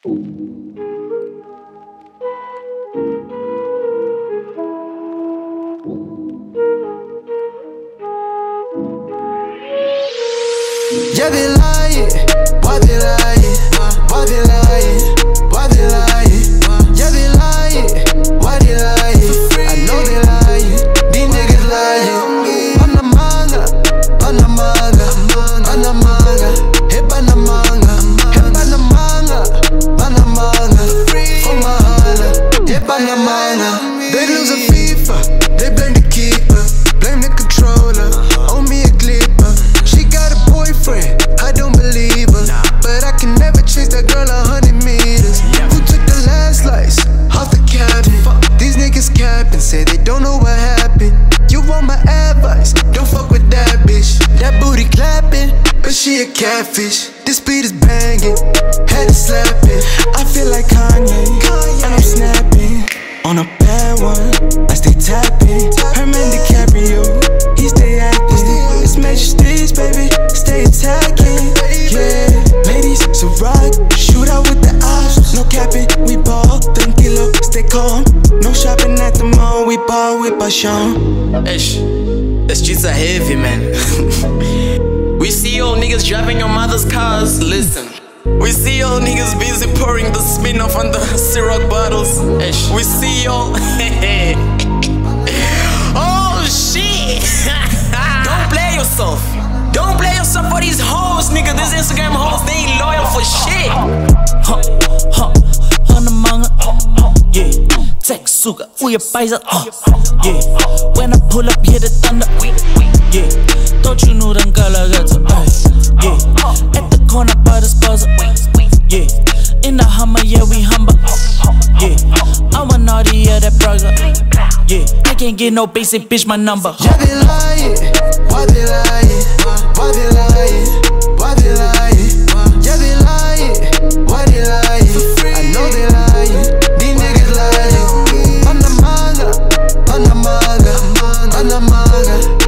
Yeah, they lying. Why they lying? Why they lying? Why they lying? Yeah, they lying. Why they lying? I know they lying. These niggas lying. Panamanga, Panamanga, Panamanga, hey Panamanga, hey Panamanga, Panamanga, for my honor, hey Panamanga. They lose a FIFA, they blame the keeper, blame the controller, owe me a clipper. She got a boyfriend, I don't believe her, but I can never chase that girl 100 meters. Who took the last slice off the cabin? These niggas capping, say they don't know what happened. You want my advice? Don't fuck with that bitch. That booty clapping, but she a catfish. This beat is banging, had to slap it. I feel like Kanye, and I'm snapping. On a bad one, I stay tapping. Herman DiCaprio, he stay acting. It's major stage, baby, stay attacking. Yeah, ladies, so rock, shoot out with the ops. No capping, we ball, tranquilo, stay calm. No shopping at the mall, we ball with passion. Ish, the streets are heavy, man. We see old niggas driving your mother's cars. Listen, we see old niggas busy pouring the Smirnoff on the Ciroc bottles. Ish, we see y'all. Oh shit! Don't play yourself. Don't play yourself for these hoes, nigga. These Instagram hoes, they ain't loyal for shit. Panamanga, yeah. Texuga, uya paisa, yeah. When I pull up, hear the thunder, yeah. Don't you know them galagata, yeah. At the corner by the spaza, yeah. In the Hummer, yeah, we humble, yeah. I'm a naughty, yeah, that brother, yeah. I can't get no basic, bitch, my number. Yeah, they lying. Why they lying? Why they lying? Why they lying? Yeah, they lying. Why they lying? I know they lying. These niggas lying. Panamanga, Panamanga, Panamanga.